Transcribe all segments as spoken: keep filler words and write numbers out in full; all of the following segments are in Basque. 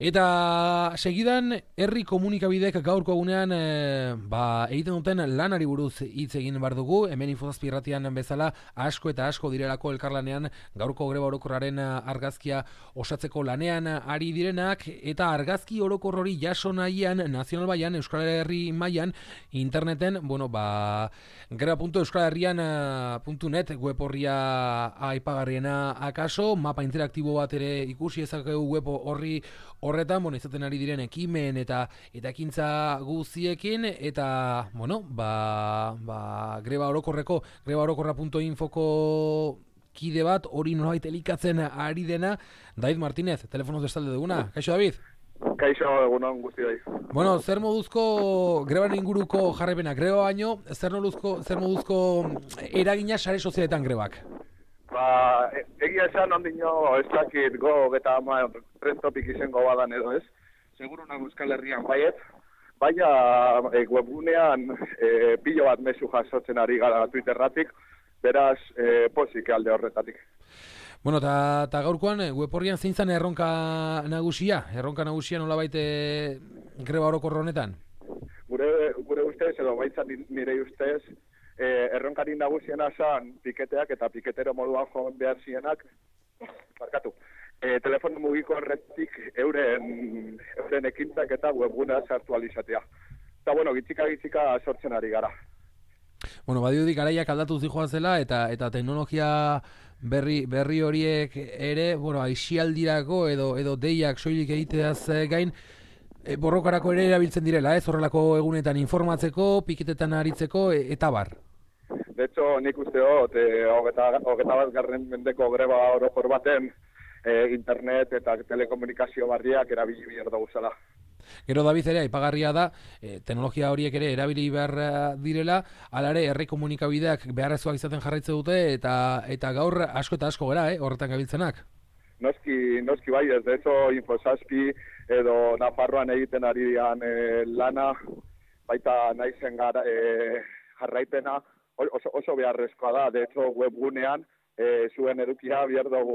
Eta segidan, herri komunikabidek gaurko egunean e, ba, egiten duten lanari buruz hitz egin bar dugu. Hemen Infozazpi irratian bezala asko eta asko direlako elkarlanean gaurko greba orokorraren argazkia osatzeko lanean ari direnak, eta argazki orokor hori jaso nahian nazional baian, Euskal Herri mailan, interneten, bueno, ba, greba puntu euskal herrian puntu net web horria aipagarriena akaso, mapa interaktibo bat ere ikusi ezakegu web horri horretan, bueno, izaten ari diren ekimen eta eta ekintza guztiekin, eta, bueno, ba, ba greba orokorreko, greba orokorra puntu infoko kide bat, hori nolabait elikatzen ari dena, David Martínez, telefonoz bestalde duguna. Kaixo, David? Kaixo, egunon guztioi. Bueno, zer moduzko grebaren inguruko jarrepena, greba baino, zer moduzko, zer moduzko eragina sare sozialetan grebak? Ba, egia esan ondino ez dakit go eta ama trendtopik izango badan edo ez. Seguru nago Euskal Herrian baiet, baina e, webgunean e, pilo bat mezu jasotzen ari gara Twitterratik, beraz e, pozik alde horretatik. Bueno, eta gaurkoan web horrian zein zen erronka nagusia? Erronka nagusia nolabait e, greba orokor honetan? Gure, gure ustez, edo baitzat nire ustez, Eh, erronkari nagusiena zan piketeak eta piketero moduan joan behar zienak, barkatu, eh, telefono mugiko horretik euren, euren ekintzak eta webgunea sartu alizatea. Eta, bueno, gitzika-gitzika sortzen ari gara. Bueno, badiudik garaiak aldatuz dijoa zela, eta eta teknologia berri berri horiek ere, bueno, aixialdirako edo edo deiak soilik egiteaz gain, e, borrokarako ere erabiltzen direla, ez? Horrelako egunetan informatzeko, piketetan aritzeko, e, eta bar. De hecho, nik uste dut, e, hogeta bat garren mendeko greba orokor baten, e, internet eta telekomunikazio barriak erabili behar dugu zela. Gero, David, ere, aipagarria da, e, teknologia horiek ere erabili behar direla, hala ere, herri komunikabideak beharrezkoak izaten jarraitze dute, eta eta gaur asko eta asko gara, eh, horretan gabiltzenak. Noski, noski bai, ez de hecho, Infozazpi edo Nafarroan egiten ari dian e, lana, baita naizen gara e, jarraipena, oso, oso beharrezkoa da, de hecho, webgunean e, zuen edukia behar dugu.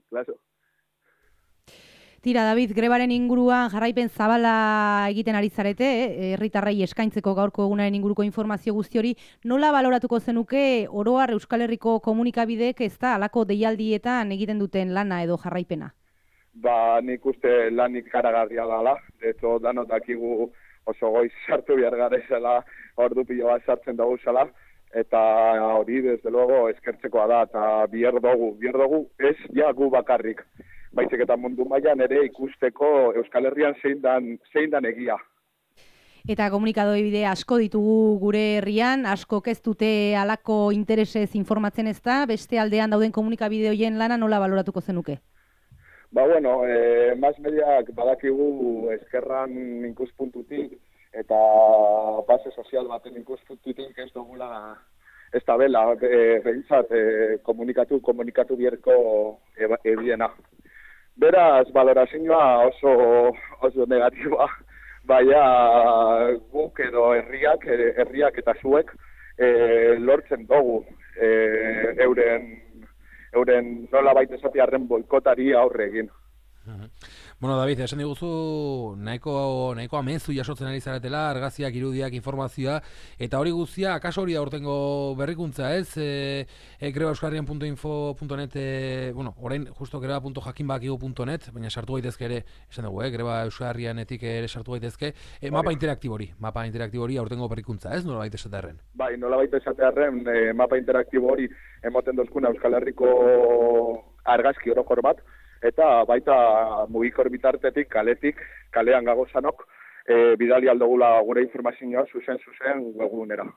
Tira, David, grebaren inguruan jarraipen zabala egiten ari zarete, herritarrei eskaintzeko gaurko egunaren inguruko informazio guzti hori, nola baloratuko zenuke oroar Euskal Herriko komunikabideek ez da halako deialdietan egiten duten lana edo jarraipena? Ba, nik uste lanik karagarria dela, de hecho, danot dakigu oso goiz sartu behar gara izela, ordu pilo bat sartzen dugu zela, eta hori, desde luego, eskertzekoa da, eta bihar dugu, bihar dugu, ez ja gu bakarrik. Baizik eta mundu mailan ere ikusteko Euskal Herrian zein dan, zein dan egia. Eta komunikadoi bide asko ditugu gure herrian, asko ez dute halako interesez informatzen ez da, beste aldean dauden komunikabide horien lana nola baloratuko zenuke? Ba, bueno, eh, mas mediak badakigu eskerran ikuspuntutik eta base sozial baten ikuspuntutik ez dugula ez da bela, e, behintzat, e, komunikatu, komunikatu bierko ebiena. Beraz, valorazioa oso, oso negatiboa, baina guk edo herriak, herriak eta zuek e, lortzen dugu e, euren, euren nola baita esatearen boikotari aurre egin. Bueno, David, esan diguzu nahiko, nahiko amezu jasotzen ari zaretela, argaziak, irudiak, informazioa, eta hori guztia, akaso hori da urtengo berrikuntza, ez? E, e, greba euskarrian puntu info puntu net, e, bueno, orain justo greba puntu jakinbakigu puntu net, baina sartu gaitezke ere, esan dugu, eh? Greba euskarrianetik ere sartu gaitezke, e, mapa interaktibo hori, mapa interaktibo hori aurtengo berrikuntza, ez? Nola baita esatearren? Bai, nola baita esatearren, e, mapa interaktibo hori emoten dozkuna Euskal Herriko argazki orokor bat, eta baita mugikor bitartetik, kaletik, kalean gagozanok, e, bidali aldogula gure informazioa zuzen-zuzen webgunera.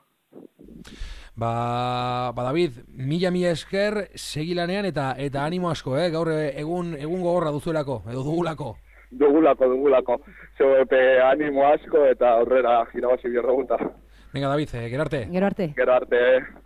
Ba, ba David, mila mila esker segilanean eta eta animo asko, eh? Gaur egun egun gogorra duzuelako, edo dugulako. Dugulako, dugulako. Zeu epe animo asko eta aurrera irabazi bierroguta. Venga, David, eh, gero arte. Gero arte. Gero arte.